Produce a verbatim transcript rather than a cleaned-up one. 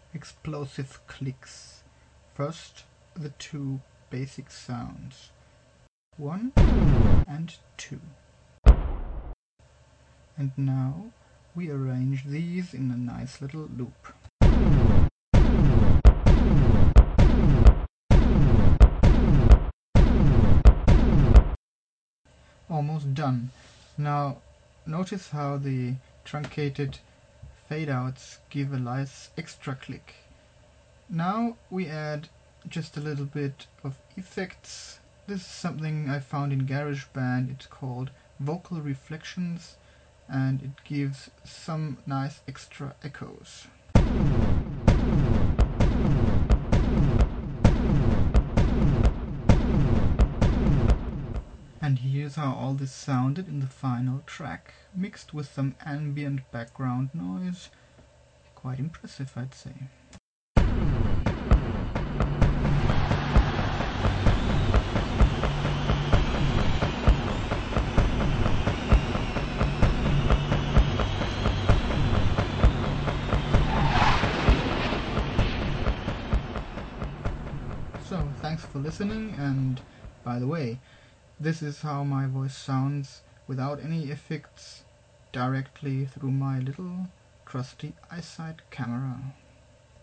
explosive clicks. First, the two basic sounds. One and two. And now we arrange these in a nice little loop. Almost done. Now notice how the truncated fade-outs give a nice extra click. Now we add just a little bit of effects. This is something I found in GarageBand. It's called Vocal Reflections, and it gives some nice extra echoes. And here's how all this sounded in the final track, mixed with some ambient background noise. Quite impressive, I'd say. So, thanks for listening, and by the way, this is how my voice sounds without any effects, directly through my little trusty iSight camera.